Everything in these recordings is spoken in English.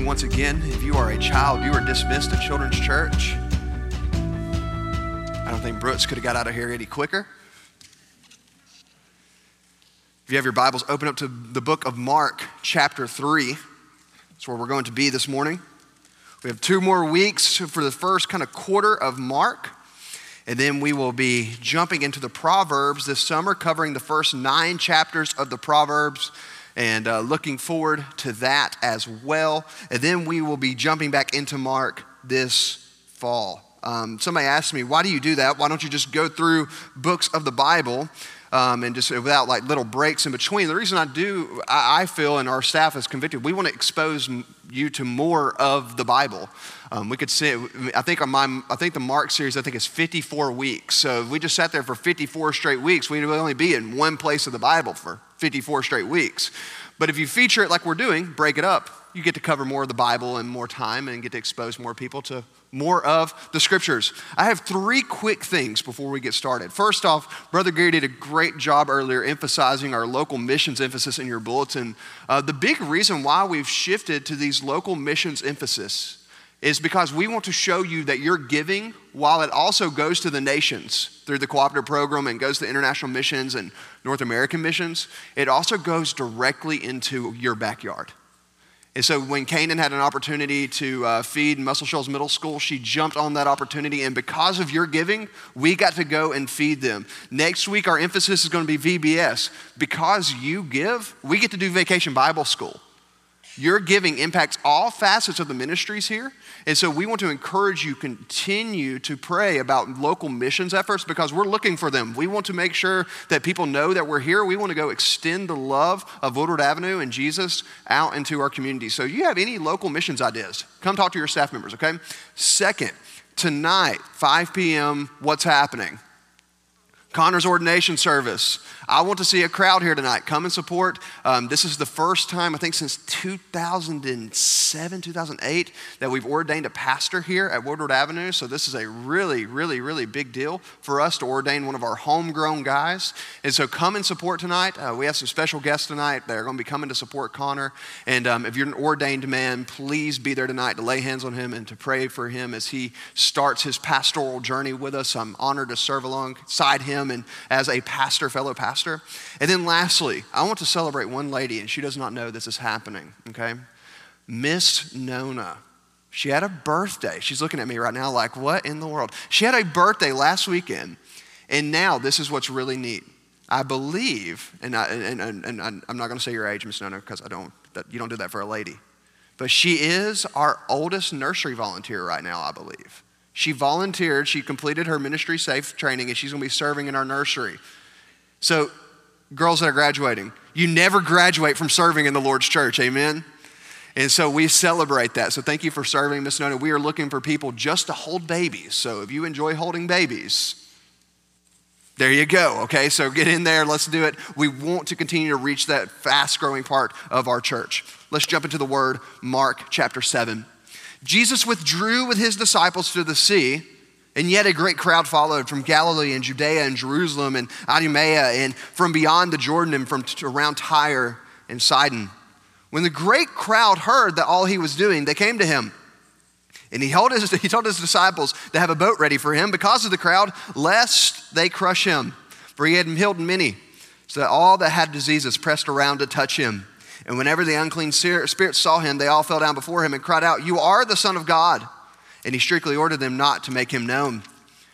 morning once again. If you are a child, you are dismissed at Children's Church. I don't think Brooks could have got out of here any quicker. If you have your Bibles, open up to the book of Mark, chapter 3. That's where we're going to be this morning. We have 2 more weeks for the first kind of quarter of Mark. And then we will be jumping into the Proverbs this summer, covering the first 9 chapters of the Proverbs. And looking forward to that as well. And then we will be jumping back into Mark this fall. Somebody asked me, why do you do that? Why don't you just go through books of the Bible and just without like little breaks in between? The reason I feel, and our staff is convicted, we want to expose you to more of the Bible. We could say, I think the Mark series, is 54 weeks. So if we just sat there for 54 straight weeks, we would only be in one place of the Bible for 54 straight weeks. But if you feature it like we're doing, break it up, you get to cover more of the Bible in more time and get to expose more people to more of the scriptures. I have 3 quick things before we get started. First off, Brother Gary did a great job earlier emphasizing our local missions emphasis in your bulletin. The big reason why we've shifted to these local missions emphasis is because we want to show you that your giving, while it also goes to the nations through the cooperative program and goes to international missions and North American missions, it also goes directly into your backyard. And so when Canaan had an opportunity to feed Muscle Shoals Middle School, she jumped on that opportunity. And because of your giving, we got to go and feed them. Next week, our emphasis is going to be VBS. Because you give, we get to do Vacation Bible School. Your giving impacts all facets of the ministries here. And so we want to encourage you continue to pray about local missions efforts because we're looking for them. We want to make sure that people know that we're here. We want to go extend the love of Woodward Avenue and Jesus out into our community. So you have any local missions ideas, come talk to your staff members, okay? Second, tonight, 5 p.m., what's happening? Connor's ordination service. I want to see a crowd here tonight. Come and support. This is the first time, I think since 2007, 2008, that we've ordained a pastor here at Woodward Avenue. So this is a really, really, really big deal for us to ordain one of our homegrown guys. And so come and support tonight. We have some special guests tonight that are going to be coming to support Connor. And if you're an ordained man, please be there tonight to lay hands on him and to pray for him as he starts his pastoral journey with us. I'm honored to serve alongside him and as a fellow pastor. And then lastly, I want to celebrate one lady, and she does not know this is happening, okay? Miss Nona. She had a birthday. She's looking at me right now like, what in the world? She had a birthday last weekend, and now this is what's really neat. I believe, and I'm not going to say your age, Miss Nona, because you don't do that for a lady. But she is our oldest nursery volunteer right now, I believe. She volunteered, she completed her ministry safe training, and she's going to be serving in our nursery. So, girls that are graduating, you never graduate from serving in the Lord's church, amen? And so we celebrate that. So thank you for serving, Miss Nona. We are looking for people just to hold babies. So if you enjoy holding babies, there you go, okay? So get in there, let's do it. We want to continue to reach that fast-growing part of our church. Let's jump into the word, Mark chapter 7. Jesus withdrew with his disciples to the sea, and yet a great crowd followed from Galilee and Judea and Jerusalem and Idumea and from beyond the Jordan and from around Tyre and Sidon. When the great crowd heard that all he was doing, they came to him. And he told his disciples to have a boat ready for him because of the crowd, lest they crush him. For he had healed many, so that all that had diseases pressed around to touch him. And whenever the unclean spirits saw him, they all fell down before him and cried out, "You are the Son of God." And he strictly ordered them not to make him known.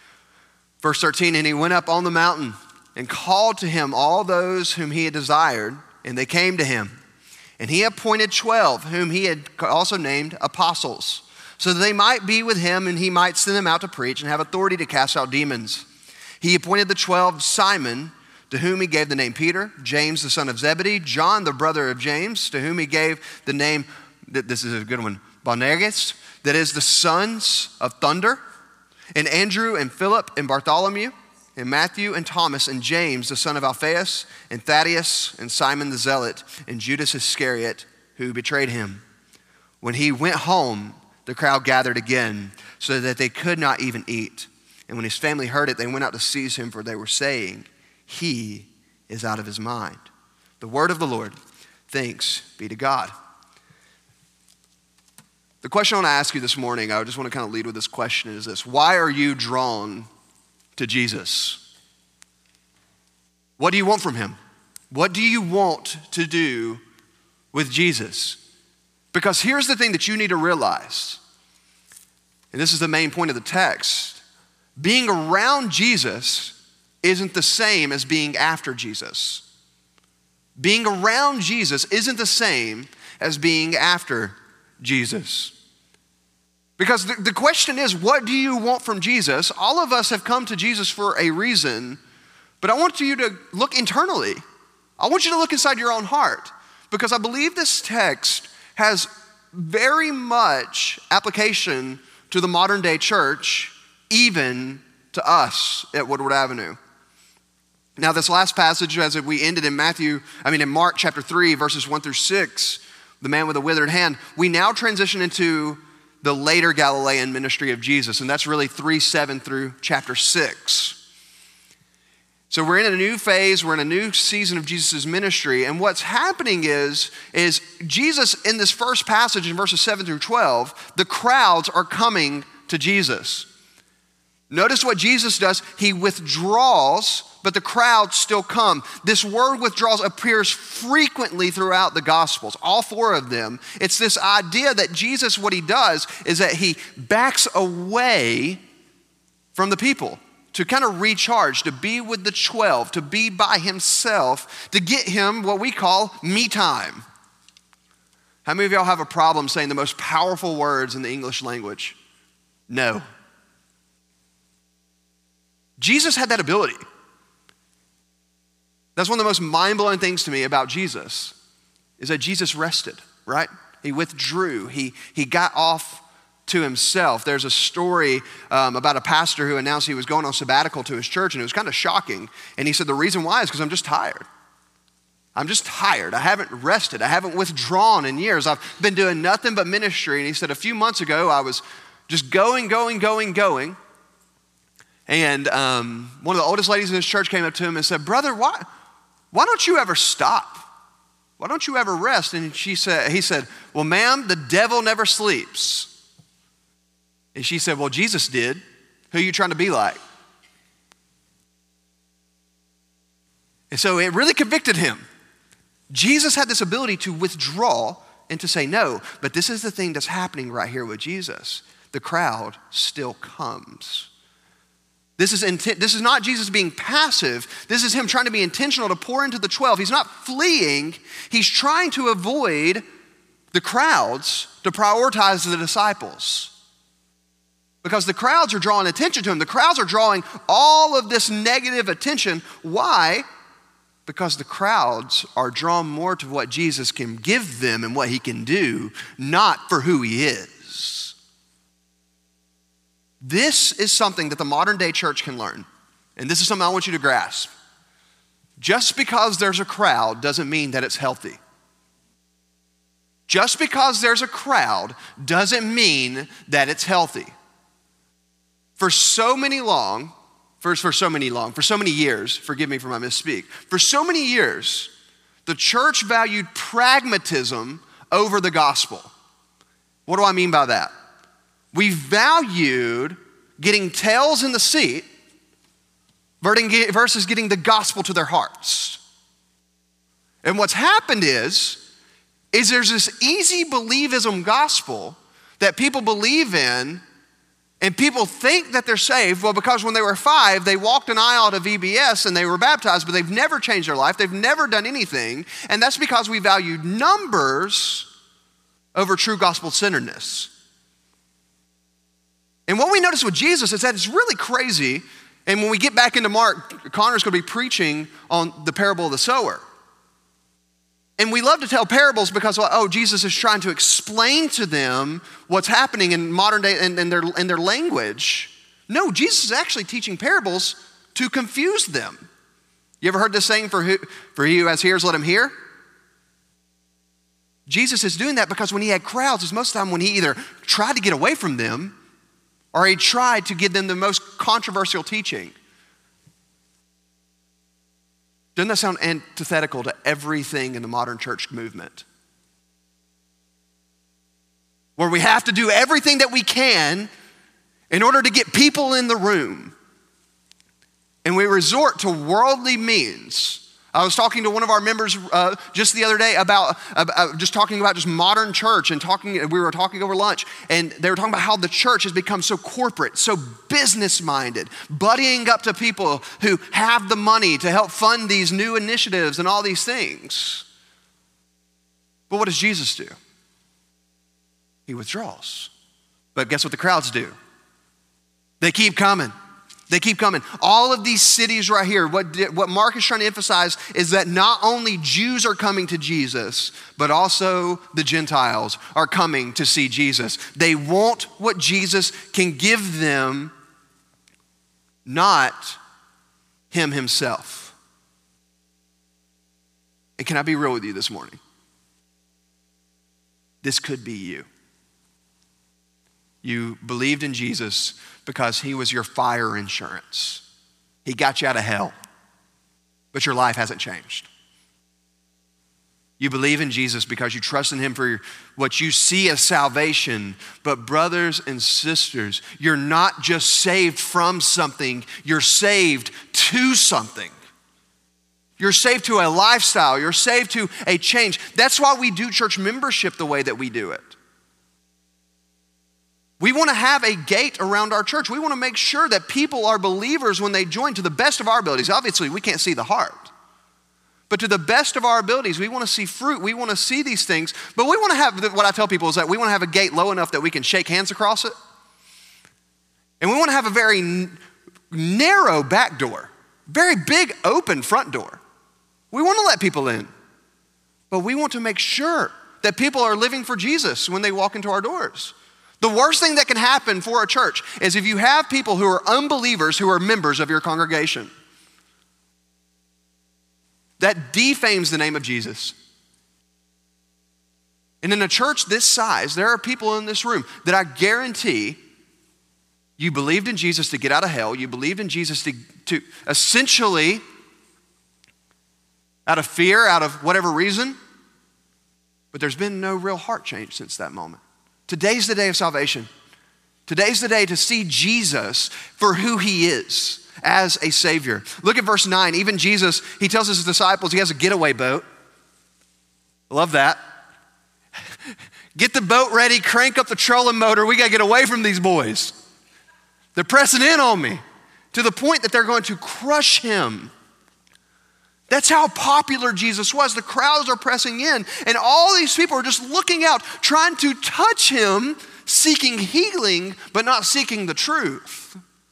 Verse 13, and he went up on the mountain and called to him all those whom he had desired, and they came to him. And he appointed 12, whom he had also named apostles, so that they might be with him and he might send them out to preach and have authority to cast out demons. He appointed the 12 Simon, to whom he gave the name Peter, James the son of Zebedee, John the brother of James, to whom he gave the name, this is a good one, Boanerges, that is the sons of thunder, and Andrew and Philip and Bartholomew, and Matthew and Thomas and James the son of Alphaeus, and Thaddeus and Simon the Zealot, and Judas Iscariot, who betrayed him. When he went home, the crowd gathered again, so that they could not even eat. And when his family heard it, they went out to seize him, for they were saying, "He is out of his mind." The word of the Lord. Thanks be to God. The question I want to ask you this morning, I just want to kind of lead with this question, is this: why are you drawn to Jesus? What do you want from him? What do you want to do with Jesus? Because here's the thing that you need to realize, and this is the main point of the text: being around Jesus isn't the same as being after Jesus. Being around Jesus isn't the same as being after Jesus. Because the question is, what do you want from Jesus? All of us have come to Jesus for a reason, but I want you to look internally. I want you to look inside your own heart, because I believe this text has very much application to the modern day church, even to us at Woodward Avenue. Now, this last passage, as we ended in Mark chapter 3, verses 1 through 6, the man with a withered hand, we now transition into the later Galilean ministry of Jesus, and that's really 3:7 through chapter 6. So we're in a new phase, we're in a new season of Jesus' ministry, and what's happening is Jesus, in this first passage in verses 7 through 12, the crowds are coming to Jesus. Notice what Jesus does. He withdraws, but the crowds still come. This word withdraws appears frequently throughout the Gospels, all four of them. It's this idea that Jesus, what he does is that he backs away from the people to kind of recharge, to be with the 12, to be by himself, to get him what we call me time. How many of y'all have a problem saying the most powerful words in the English language? No. Jesus had that ability. That's one of the most mind-blowing things to me about Jesus, is that Jesus rested, right? He withdrew. He got off to himself. There's a story about a pastor who announced he was going on sabbatical to his church, and it was kind of shocking. And he said, the reason why is because I'm just tired. I'm just tired. I haven't rested. I haven't withdrawn in years. I've been doing nothing but ministry. And he said, a few months ago, I was just going. And one of the oldest ladies in his church came up to him and said, brother, why don't you ever stop? Why don't you ever rest? And he said, well, ma'am, the devil never sleeps. And she said, well, Jesus did. Who are you trying to be like? And so it really convicted him. Jesus had this ability to withdraw and to say no, but this is the thing that's happening right here with Jesus. The crowd still comes. This is not Jesus being passive. This is him trying to be intentional to pour into the 12. He's not fleeing. He's trying to avoid the crowds to prioritize the disciples. Because the crowds are drawing attention to him. The crowds are drawing all of this negative attention. Why? Because the crowds are drawn more to what Jesus can give them and what he can do, not for who he is. This is something that the modern day church can learn. And this is something I want you to grasp. Just because there's a crowd doesn't mean that it's healthy. Just because there's a crowd doesn't mean that it's healthy. For so many years, forgive me for my misspeak. For so many years, the church valued pragmatism over the gospel. What do I mean by that? We valued getting tails in the seat versus getting the gospel to their hearts. And what's happened is there's this easy believism gospel that people believe in, and people think that they're saved. Well, because when they were 5, they walked an aisle to VBS and they were baptized, but they've never changed their life. They've never done anything. And that's because we valued numbers over true gospel-centeredness. And what we notice with Jesus is that it's really crazy. And when we get back into Mark, Connor's going to be preaching on the parable of the sower. And we love to tell parables because, Jesus is trying to explain to them what's happening in modern day in their language. No, Jesus is actually teaching parables to confuse them. You ever heard this saying, for he who has ears, let him hear? Jesus is doing that because when he had crowds, it's most of the time when he either tried to get away from them or he tried to give them the most controversial teaching. Doesn't that sound antithetical to everything in the modern church movement? where we have to do everything that we can in order to get people in the room. And we resort to worldly means. I was talking to one of our members just the other day about just talking about just modern church and we were talking over lunch, and they were talking about how the church has become so corporate, so business-minded, buddying up to people who have the money to help fund these new initiatives and all these things. But what does Jesus do? He withdraws. But guess what the crowds do? They keep coming. They keep coming. All of these cities right here, what Mark is trying to emphasize is that not only Jews are coming to Jesus, but also the Gentiles are coming to see Jesus. They want what Jesus can give them, not him himself. And can I be real with you this morning? This could be you. You believed in Jesus because he was your fire insurance. He got you out of hell, but your life hasn't changed. You believe in Jesus because you trust in him for what you see as salvation. But brothers and sisters, you're not just saved from something, you're saved to something. You're saved to a lifestyle, you're saved to a change. That's why we do church membership the way that we do it. We want to have a gate around our church. We want to make sure that people are believers when they join to the best of our abilities. Obviously, we can't see the heart. But to the best of our abilities, we want to see fruit. We want to see these things. But we want to have, what I tell people is that we want to have a gate low enough that we can shake hands across it. And we want to have a very narrow back door, very big open front door. We want to let people in. But we want to make sure that people are living for Jesus when they walk into our doors. The worst thing that can happen for a church is if you have people who are unbelievers who are members of your congregation. That defames the name of Jesus. And in a church this size, there are people in this room that I guarantee you believed in Jesus to get out of hell. You believed in Jesus to essentially, out of fear, out of whatever reason, but there's been no real heart change since that moment. Today's the day of salvation. Today's the day to see Jesus for who he is as a Savior. Look at verse 9. Even Jesus, he tells his disciples he has a getaway boat. I love that. Get the boat ready, crank up the trolling motor. We got to get away from these boys. They're pressing in on me to the point that they're going to crush him. That's how popular Jesus was. The crowds are pressing in, and all these people are just looking out, trying to touch him, seeking healing, but not seeking the truth.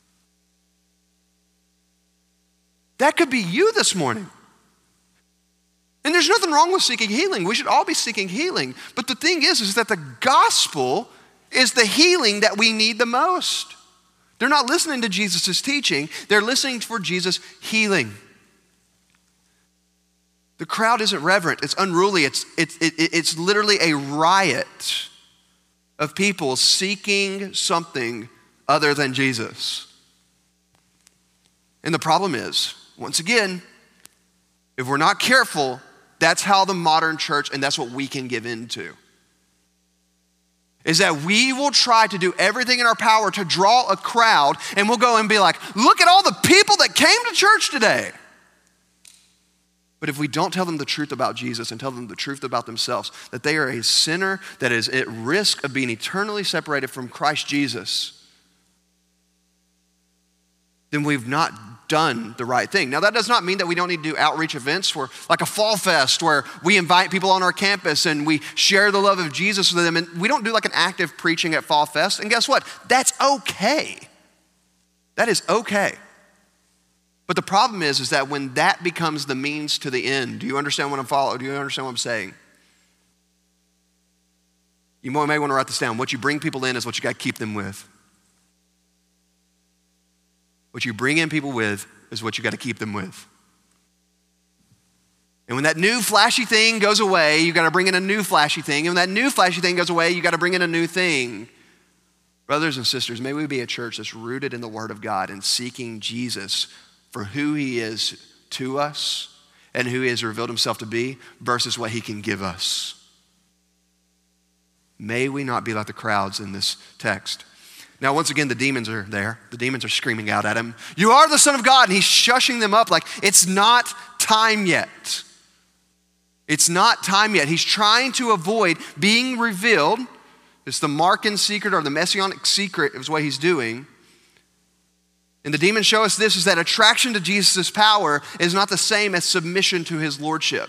That could be you this morning. And there's nothing wrong with seeking healing. We should all be seeking healing. But the thing is that the gospel is the healing that we need the most. They're not listening to Jesus' teaching. They're listening for Jesus' healing. The crowd isn't reverent, it's unruly, it's literally a riot of people seeking something other than Jesus. And the problem is, once again, if we're not careful, that's how the modern church, and that's what we can give into, is that we will try to do everything in our power to draw a crowd, and we'll go and be like, look at all the people that came to church today. But if we don't tell them the truth about Jesus and tell them the truth about themselves, that they are a sinner that is at risk of being eternally separated from Christ Jesus, then we've not done the right thing. Now, that does not mean that we don't need to do outreach events like a fall fest where we invite people on our campus and we share the love of Jesus with them. And we don't do like an active preaching at fall fest. And guess what? That's okay. That is okay. But the problem is that when that becomes the means to the end, do you understand what I'm following? Do you understand what I'm saying? You may want to write this down. What you bring people in is what you got to keep them with. What you bring in people with is what you got to keep them with. And when that new flashy thing goes away, you got to bring in a new flashy thing. And when that new flashy thing goes away, you got to bring in a new thing. Brothers and sisters, may we be a church that's rooted in the Word of God and seeking Jesus for who he is to us and who he has revealed himself to be versus what he can give us. May we not be like the crowds in this text. Now, once again, the demons are there. The demons are screaming out at him, "You are the Son of God." And he's shushing them up like, it's not time yet. It's not time yet. He's trying to avoid being revealed. It's the Markan secret or the messianic secret is what he's doing. And the demons show us this, is that attraction to Jesus' power is not the same as submission to his lordship.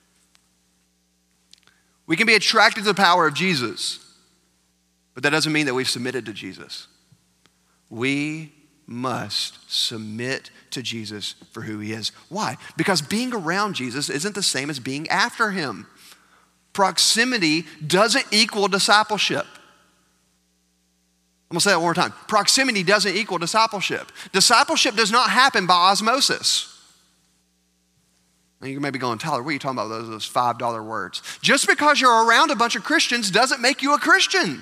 We can be attracted to the power of Jesus, but that doesn't mean that we've submitted to Jesus. We must submit to Jesus for who he is. Why? Because being around Jesus isn't the same as being after him. Proximity doesn't equal discipleship. I'm gonna say that one more time. Proximity doesn't equal discipleship. Discipleship does not happen by osmosis. And you may be going, "Tyler, what are you talking about, those $5 words?" Just because you're around a bunch of Christians doesn't make you a Christian.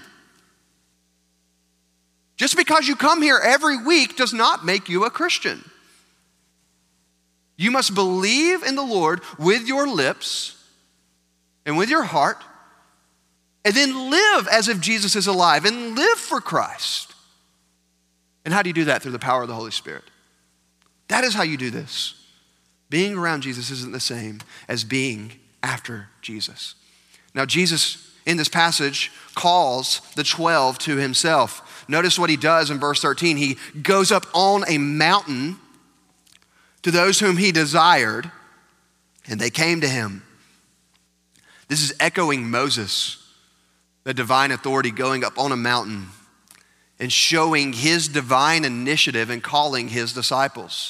Just because you come here every week does not make you a Christian. You must believe in the Lord with your lips and with your heart, and then live as if Jesus is alive and live for Christ. And how do you do that? Through the power of the Holy Spirit. That is how you do this. Being around Jesus isn't the same as being after Jesus. Now, Jesus, in this passage, calls the 12 to himself. Notice what he does in verse 13. He goes up on a mountain to those whom he desired, and they came to him. This is echoing Moses, the divine authority going up on a mountain and showing his divine initiative and calling his disciples.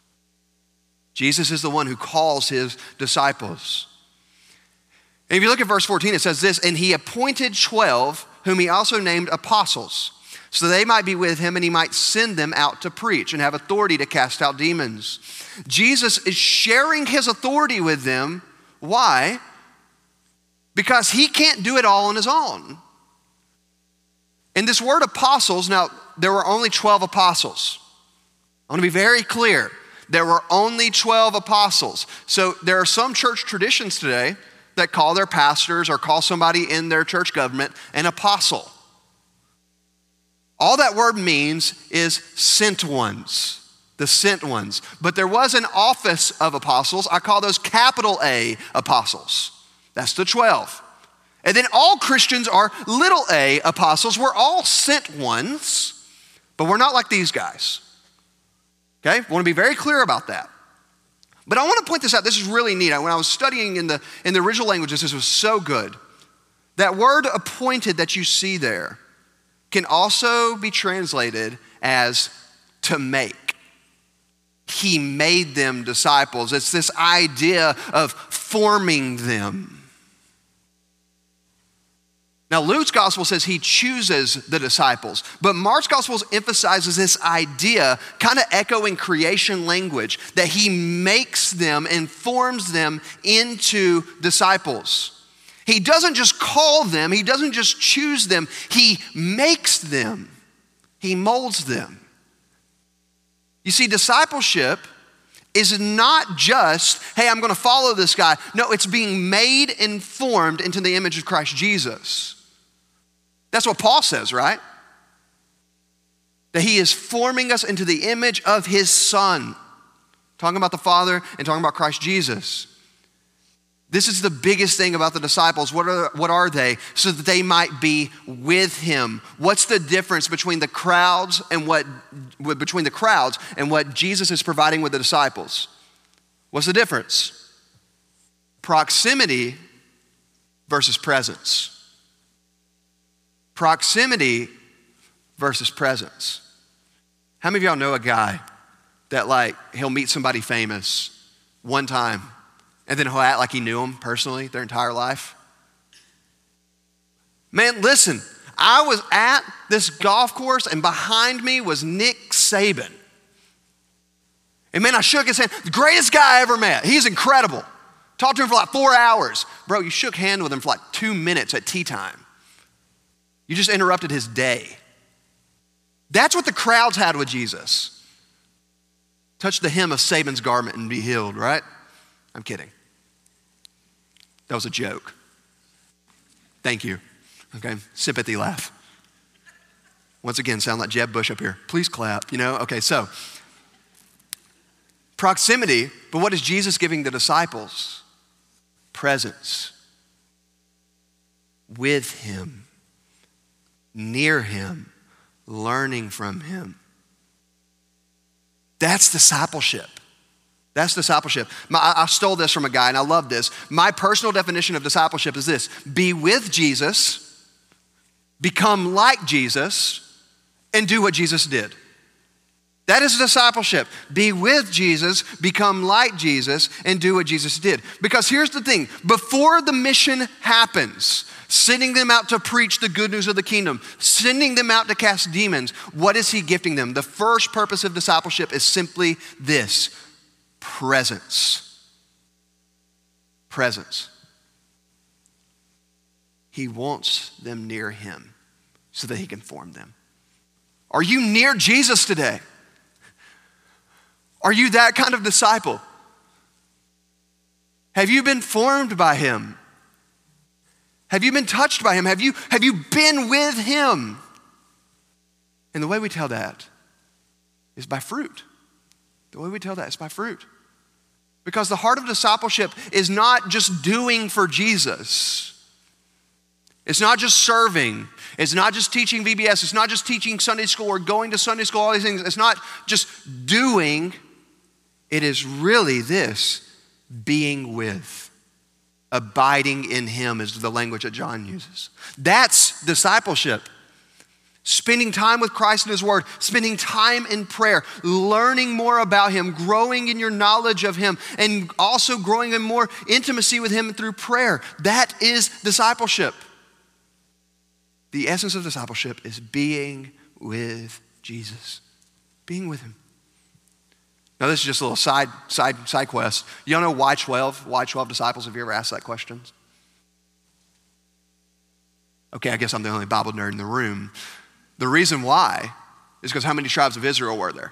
Jesus is the one who calls his disciples. And if you look at verse 14, it says this, "And he appointed 12, whom he also named apostles, so they might be with him and he might send them out to preach and have authority to cast out demons." Jesus is sharing his authority with them. Why? Because he can't do it all on his own. And this word apostles, now there were only 12 apostles. I want to be very clear. There were only 12 apostles. So there are some church traditions today that call their pastors or call somebody in their church government an apostle. All that word means is sent ones, the sent ones. But there was an office of apostles. I call those capital A apostles. That's the 12. And then all Christians are little a apostles. We're all sent ones, but we're not like these guys. Okay, I want to be very clear about that. But I want to point this out. This is really neat. When I was studying in the original languages, this was so good. That word appointed that you see there can also be translated as to make. He made them disciples. It's this idea of forming them. Now, Luke's gospel says he chooses the disciples, but Mark's gospel emphasizes this idea, kind of echoing creation language, that he makes them and forms them into disciples. He doesn't just call them, he doesn't just choose them, he makes them, he molds them. You see, discipleship is not just, hey, I'm gonna follow this guy. No, it's being made and formed into the image of Christ Jesus. That's what Paul says, right? That he is forming us into the image of his Son. Talking about the Father and talking about Christ Jesus. This is the biggest thing about the disciples. What are they? So that they might be with him. What's the difference between the crowds and what Jesus is providing with the disciples? What's the difference? Proximity versus presence. Proximity versus presence. How many of y'all know a guy that he'll meet somebody famous one time and then he'll act like he knew them personally their entire life? Man, listen, I was at this golf course and behind me was Nick Saban. And man, I shook his hand. The greatest guy I ever met. He's incredible. Talked to him for 4 hours. Bro, you shook hands with him for 2 minutes at tea time. You just interrupted his day. That's what the crowds had with Jesus. Touch the hem of Saban's garment and be healed, right? I'm kidding. That was a joke. Thank you. Okay, sympathy laugh. Once again, sound like Jeb Bush up here. Please clap, Okay, so proximity, but what is Jesus giving the disciples? Presence. With him, near him, learning from him. That's discipleship. That's discipleship. I stole this from a guy, and I love this. My personal definition of discipleship is this: be with Jesus, become like Jesus, and do what Jesus did. That is discipleship. Be with Jesus, become like Jesus, and do what Jesus did. Because here's the thing, before the mission happens, sending them out to preach the good news of the kingdom, sending them out to cast demons, what is he gifting them? The first purpose of discipleship is simply this: presence. Presence. He wants them near him so that he can form them. Are you near Jesus today? Are you that kind of disciple? Have you been formed by him? Have you been touched by him? Have you been with him? And the way we tell that is by fruit. The way we tell that is by fruit. Because the heart of discipleship is not just doing for Jesus. It's not just serving. It's not just teaching VBS. It's not just teaching Sunday school or going to Sunday school, all these things. It's not just doing. It is really this: being with. Abiding in him is the language that John uses. That's discipleship. Spending time with Christ and his word, spending time in prayer, learning more about him, growing in your knowledge of him, and also growing in more intimacy with him through prayer. That is discipleship. The essence of discipleship is being with Jesus. Being with him. Now this is just a little side quest. Y'all know why 12? Why 12 disciples? Have you ever asked that question? Okay, I guess I'm the only Bible nerd in the room. The reason why is because how many tribes of Israel were there?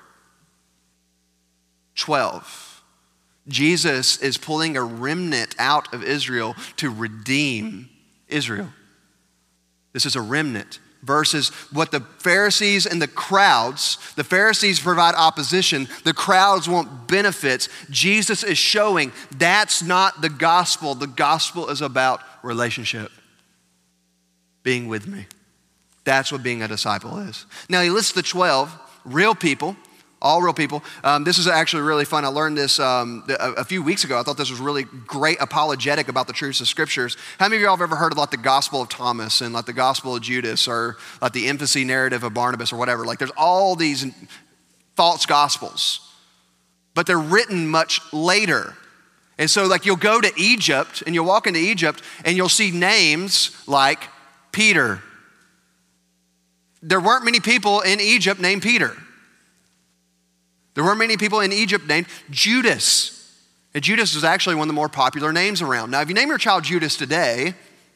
12. Jesus is pulling a remnant out of Israel to redeem Israel. This is a remnant versus what the Pharisees and the Pharisees provide opposition, the crowds want benefits. Jesus is showing that's not the gospel. The gospel is about relationship. Being with me. That's what being a disciple is. Now he lists the 12 real people, all real people. This is actually really fun. I learned this a few weeks ago. I thought this was really great apologetic about the truths of scriptures. How many of y'all have ever heard of like the Gospel of Thomas and like the Gospel of Judas or like the infancy narrative of Barnabas or whatever? Like there's all these false gospels, but they're written much later. And so like you'll go to Egypt and you'll walk into Egypt and you'll see names like Peter. There weren't many people in Egypt named Peter. There weren't many people in Egypt named Judas. And Judas is actually one of the more popular names around. Now, if you name your child Judas today,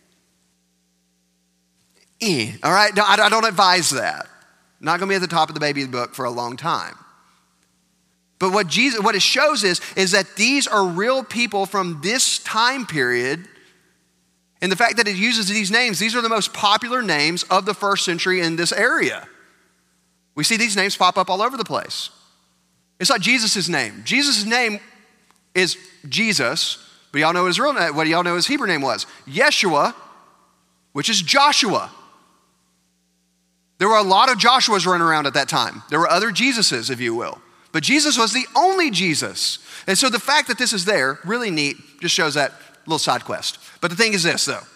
all right? I don't advise that. Not gonna be at the top of the baby book for a long time. But what it shows is that these are real people from this time period. And the fact that it uses these names, these are the most popular names of the first century in this area. We see these names pop up all over the place. It's like Jesus' name. Jesus' name is Jesus, but y'all know his real name. What do y'all know his Hebrew name was? Yeshua, which is Joshua. There were a lot of Joshuas running around at that time. There were other Jesuses, if you will. But Jesus was the only Jesus. And so the fact that this is there, really neat, just shows that little side quest. But the thing is this, though.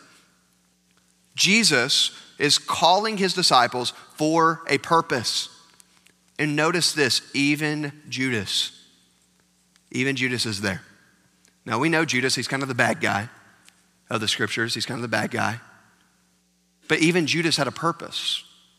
Jesus is calling his disciples for a purpose. And notice this, even Judas is there. Now we know Judas, he's kind of the bad guy of the scriptures. He's kind of the bad guy. But even Judas had a purpose.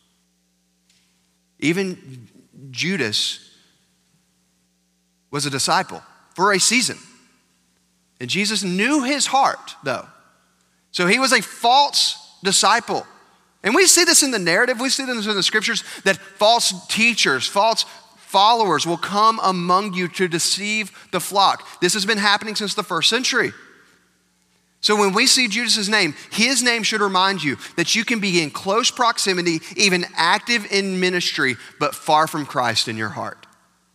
Even Judas was a disciple for a season. And Jesus knew his heart, though. So he was a false disciple. And we see this in the narrative. We see this in the scriptures that false teachers, false followers will come among you to deceive the flock. This has been happening since the first century. So when we see Judas' name, his name should remind you that you can be in close proximity, even active in ministry, but far from Christ in your heart.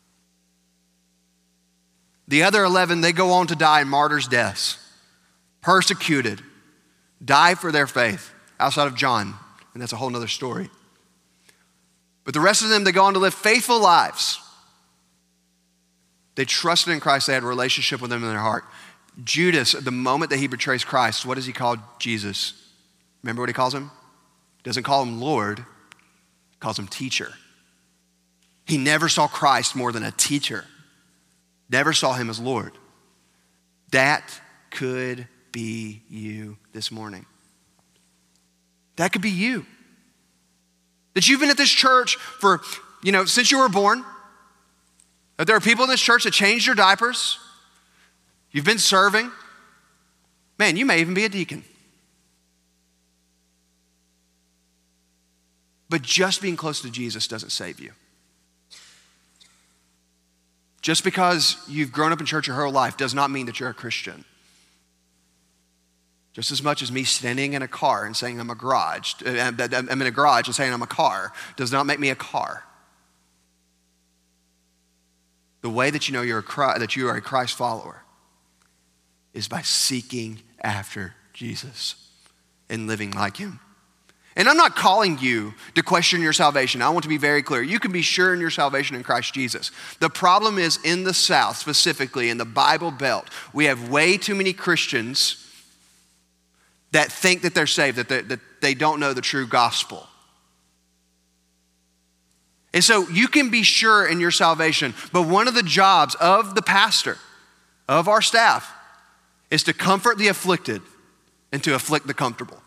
The other 11, they go on to die martyrs' deaths, persecuted, die for their faith, outside of John, and that's a whole nother story. But the rest of them, they go on to live faithful lives. They trusted in Christ, they had a relationship with him in their heart. Judas, the moment that he betrays Christ, what does he call Jesus? Remember what he calls him? He doesn't call him Lord, he calls him teacher. He never saw Christ more than a teacher. Never saw him as Lord. That could be you this morning. That could be you. That you've been at this church for, since you were born. That there are people in this church that changed your diapers. You've been serving. Man, you may even be a deacon. But just being close to Jesus doesn't save you. Just because you've grown up in church your whole life does not mean that you're a Christian. Just as much as me standing in a car and saying I'm in a garage and saying I'm a car does not make me a car. The way that you know that you are a Christ follower is by seeking after Jesus and living like him. And I'm not calling you to question your salvation. I want to be very clear. You can be sure in your salvation in Christ Jesus. The problem is in the South, specifically in the Bible Belt, we have way too many Christians that think that they're saved, that they don't know the true gospel. And so you can be sure in your salvation, but one of the jobs of the pastor, of our staff, is to comfort the afflicted and to afflict the comfortable.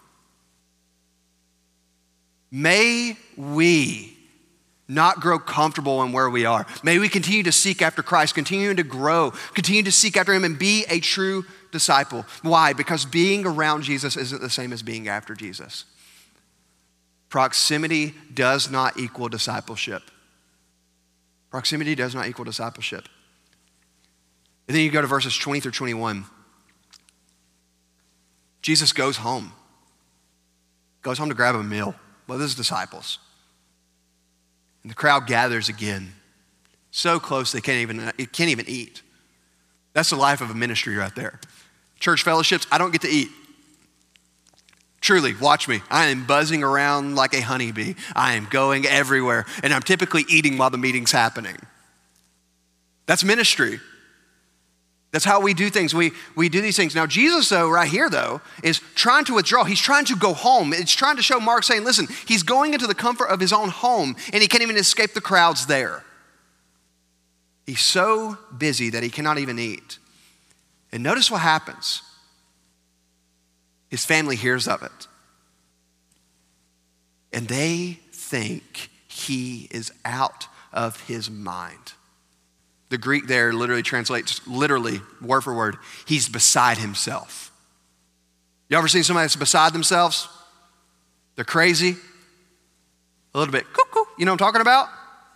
May we not grow comfortable in where we are. May we continue to seek after Christ, continue to grow, continue to seek after him and be a true disciple. Why? Because being around Jesus isn't the same as being after Jesus. Proximity does not equal discipleship. Proximity does not equal discipleship. And then you go to verses 20 through 21. Jesus goes home to grab a meal with his disciples. And the crowd gathers again, so close they can't even eat. That's the life of a ministry right there. Church fellowships, I don't get to eat. Truly, watch me. I am buzzing around like a honeybee. I am going everywhere, and I'm typically eating while the meeting's happening. That's ministry. That's how we do things. We do these things. Now, Jesus, though, right here, though, is trying to withdraw. He's trying to go home. It's trying to show Mark saying, listen, he's going into the comfort of his own home, and he can't even escape the crowds there. He's so busy that he cannot even eat. And notice what happens. His family hears of it. And they think he is out of his mind. The Greek there literally translates, word for word, he's beside himself. You ever seen somebody that's beside themselves? They're crazy. A little bit cuckoo. You know what I'm talking about?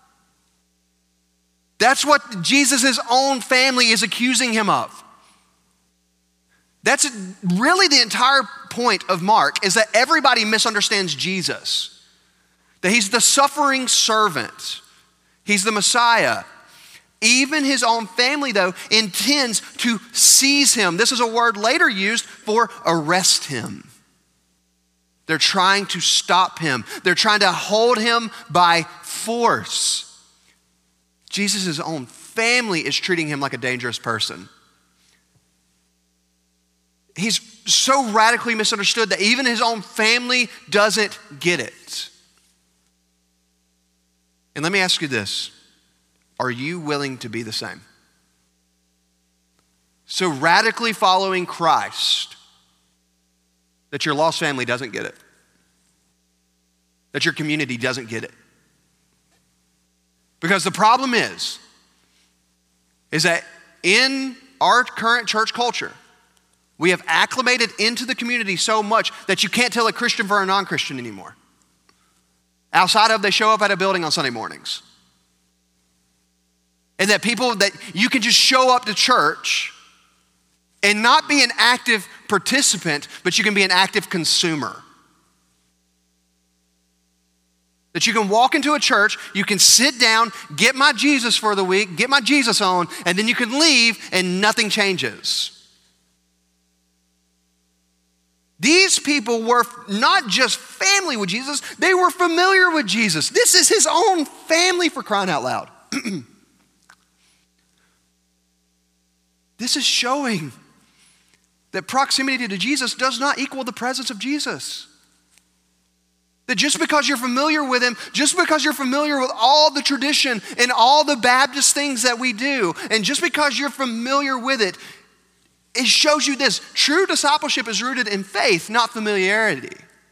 That's what Jesus' own family is accusing him of. That's really the entire point of Mark, is that everybody misunderstands Jesus. That he's the suffering servant. He's the Messiah. Even his own family, though, intends to seize him. This is a word later used for arrest him. They're trying to stop him. They're trying to hold him by force. Jesus' own family is treating him like a dangerous person. He's so radically misunderstood that even his own family doesn't get it. And let me ask you this. Are you willing to be the same? So radically following Christ that your lost family doesn't get it. That your community doesn't get it. Because the problem is that in our current church culture, we have acclimated into the community so much that you can't tell a Christian from a non-Christian anymore. Outside of they show up at a building on Sunday mornings. And that people that you can just show up to church and not be an active participant, but you can be an active consumer. That you can walk into a church, you can sit down, get my Jesus for the week, get my Jesus on, and then you can leave and nothing changes. These people were not just family with Jesus, they were familiar with Jesus. This is his own family, for crying out loud. This is showing that proximity to Jesus does not equal the presence of Jesus. That just because you're familiar with him, just because you're familiar with all the tradition and all the Baptist things that we do, and just because you're familiar with it, it shows you this. True discipleship is rooted in faith, not familiarity.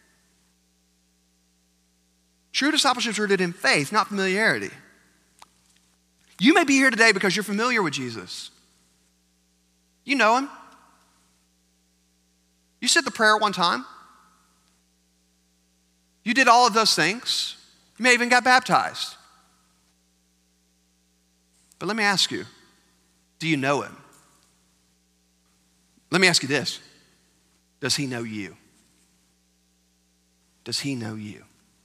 True discipleship is rooted in faith, not familiarity. You may be here today because you're familiar with Jesus. You know him. You said the prayer at one time. You did all of those things. You may even got baptized. But let me ask you, do you know him? Let me ask you this. Does he know you? Does he know you?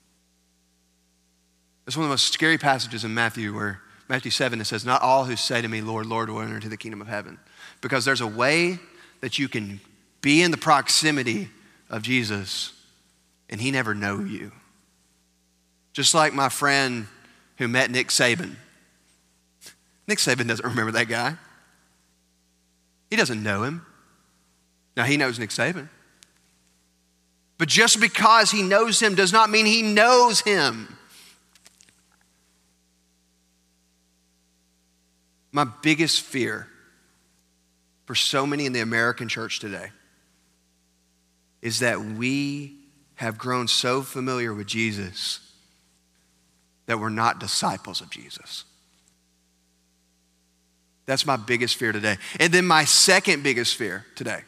It's one of the most scary passages in Matthew, where Matthew 7, it says, not all who say to me, Lord, Lord, will enter into the kingdom of heaven. Because there's a way that you can be in the proximity of Jesus and he never know you. Just like my friend who met Nick Saban. Nick Saban doesn't remember that guy. He doesn't know him. Now, he knows Nick Saban. But just because he knows him does not mean he knows him. My biggest fear for so many in the American church today is that we have grown so familiar with Jesus that we're not disciples of Jesus. That's my biggest fear today. And then my second biggest fear today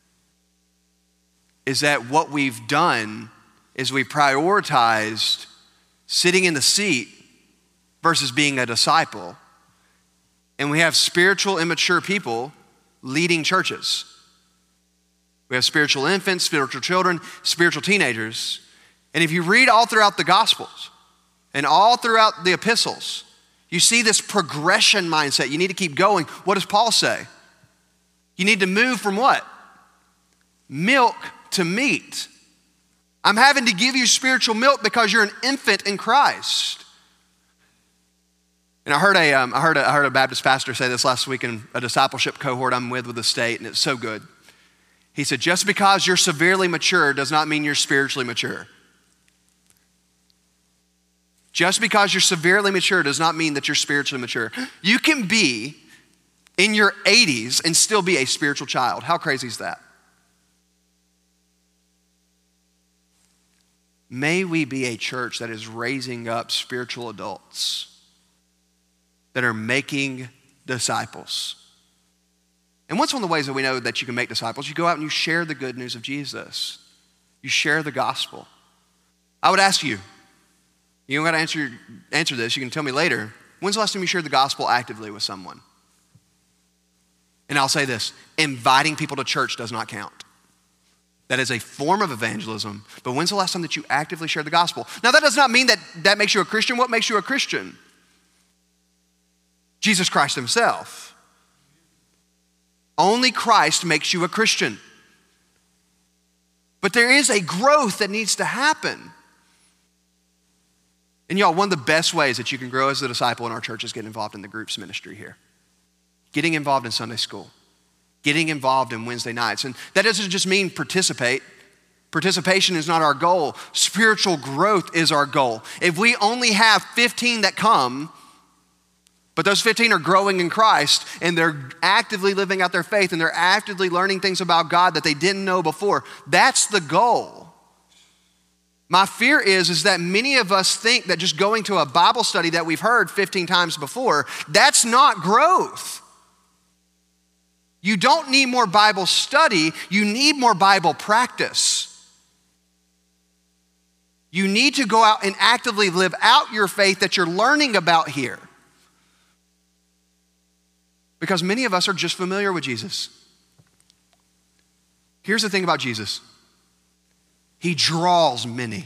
is that what we've done is we prioritized sitting in the seat versus being a disciple. And we have spiritual immature people leading churches. We have spiritual infants, spiritual children, spiritual teenagers. And if you read all throughout the Gospels and all throughout the epistles, you see this progression mindset. You need to keep going. What does Paul say? You need to move from what? Milk to meat. I'm having to give you spiritual milk because you're an infant in Christ. And I heard a Baptist pastor say this last week in a discipleship cohort I'm with the state, and it's so good. He said, just because you're severely mature does not mean you're spiritually mature. Just because you're severely mature does not mean that you're spiritually mature. You can be in your 80s and still be a spiritual child. How crazy is that? May we be a church that is raising up spiritual adults that are making disciples. And what's one of the ways that we know that you can make disciples? You go out and you share the good news of Jesus. You share the gospel. I would ask you, you don't got to answer this, you can tell me later, when's the last time you shared the gospel actively with someone? And I'll say this, inviting people to church does not count. That is a form of evangelism, but when's the last time that you actively shared the gospel? Now that does not mean that makes you a Christian. What makes you a Christian? Jesus Christ himself. Only Christ makes you a Christian. But there is a growth that needs to happen. And y'all, one of the best ways that you can grow as a disciple in our church is getting involved in the groups ministry here. Getting involved in Sunday school. Getting involved in Wednesday nights. And that doesn't just mean participate. Participation is not our goal. Spiritual growth is our goal. If we only have 15 that come, but those 15 are growing in Christ and they're actively living out their faith and they're actively learning things about God that they didn't know before, that's the goal. My fear is that many of us think that just going to a Bible study that we've heard 15 times before, that's not growth. You don't need more Bible study, you need more Bible practice. You need to go out and actively live out your faith that you're learning about here. Because many of us are just familiar with Jesus. Here's the thing about Jesus. He draws many.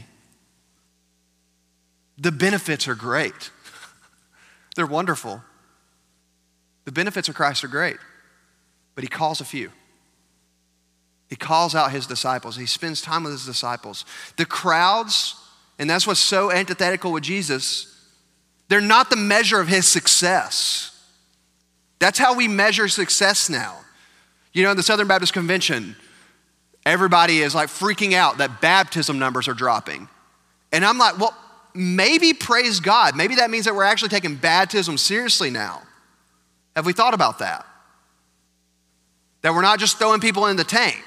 The benefits are great. They're wonderful. The benefits of Christ are great, but he calls a few. He calls out his disciples. He spends time with his disciples. The crowds, and that's what's so antithetical with Jesus, they're not the measure of his success. That's how we measure success now. You know, in the Southern Baptist Convention, everybody is like freaking out that baptism numbers are dropping. And I'm like, well, maybe praise God. Maybe that means that we're actually taking baptism seriously now. Have we thought about that? That we're not just throwing people in the tank.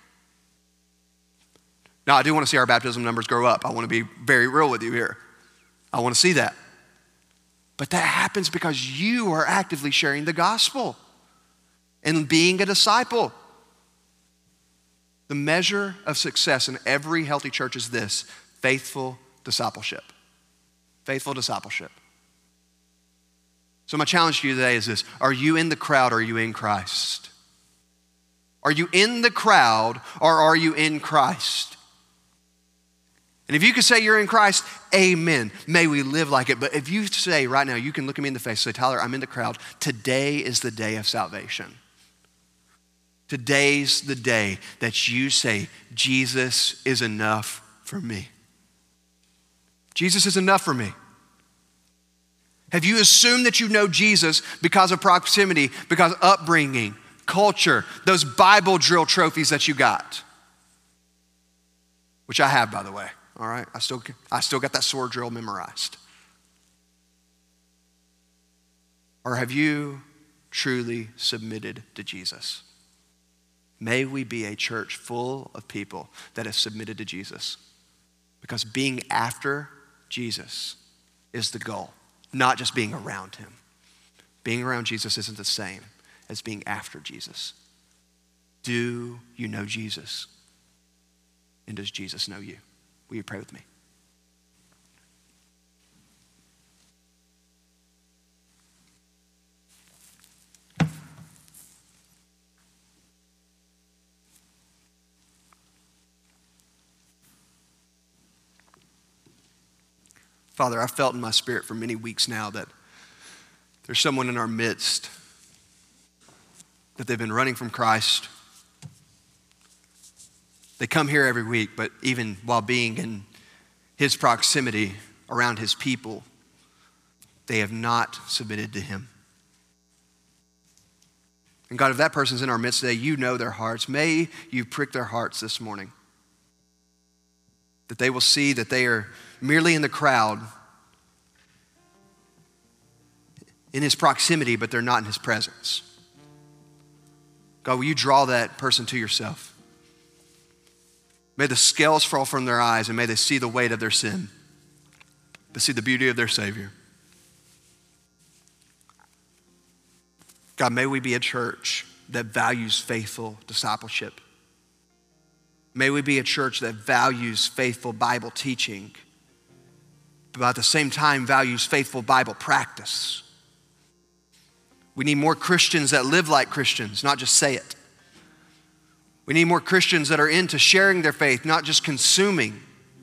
Now, I do want to see our baptism numbers grow up. I want to be very real with you here. I want to see that. But that happens because you are actively sharing the gospel and being a disciple. The measure of success in every healthy church is this: faithful discipleship. Faithful discipleship. So my challenge to you today is this: are you in the crowd or are you in Christ? Are you in the crowd or are you in Christ? And if you can say you're in Christ, amen. May we live like it. But if you say right now, you can look at me in the face and say, Tyler, I'm in the crowd. Today is the day of salvation. Today's the day that you say, Jesus is enough for me. Jesus is enough for me. Have you assumed that you know Jesus because of proximity, because of upbringing, culture, those Bible drill trophies that you got? Which I have, by the way, all right? I still got that sword drill memorized. Or have you truly submitted to Jesus? May we be a church full of people that have submitted to Jesus, because being after Jesus is the goal, not just being around him. Being around Jesus isn't the same as being after Jesus. Do you know Jesus? And does Jesus know you? Will you pray with me? Father, I felt in my spirit for many weeks now that there's someone in our midst that they've been running from Christ. They come here every week, but even while being in his proximity around his people, they have not submitted to him. And God, if that person's in our midst today, you know their hearts. May you prick their hearts this morning, that they will see that they are merely in the crowd, in his proximity, but they're not in his presence. God, will you draw that person to yourself? May the scales fall from their eyes and may they see the weight of their sin, but see the beauty of their Savior. God, may we be a church that values faithful discipleship. May we be a church that values faithful Bible teaching, but at the same time values faithful Bible practice. We need more Christians that live like Christians, not just say it. We need more Christians that are into sharing their faith, not just consuming.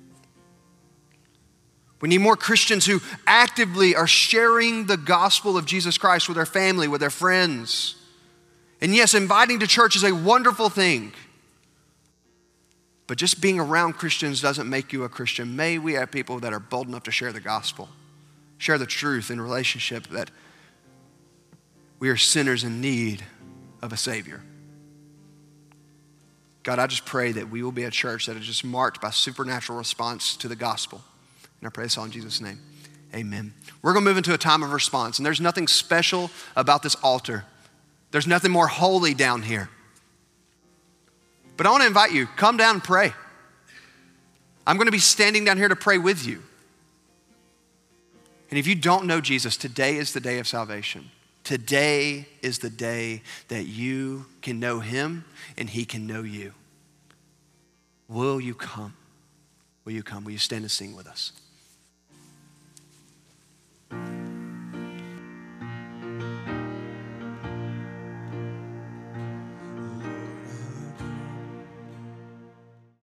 We need more Christians who actively are sharing the gospel of Jesus Christ with their family, with their friends. And yes, inviting to church is a wonderful thing. But just being around Christians doesn't make you a Christian. May we have people that are bold enough to share the gospel, share the truth in relationship that we are sinners in need of a Savior. God, I just pray that we will be a church that is just marked by supernatural response to the gospel. And I pray this all in Jesus' name. Amen. We're going to move into a time of response. And there's nothing special about this altar. There's nothing more holy down here. But I want to invite you, come down and pray. I'm going to be standing down here to pray with you. And if you don't know Jesus, today is the day of salvation. Today is the day that you can know him and he can know you. Will you come? Will you come? Will you stand and sing with us?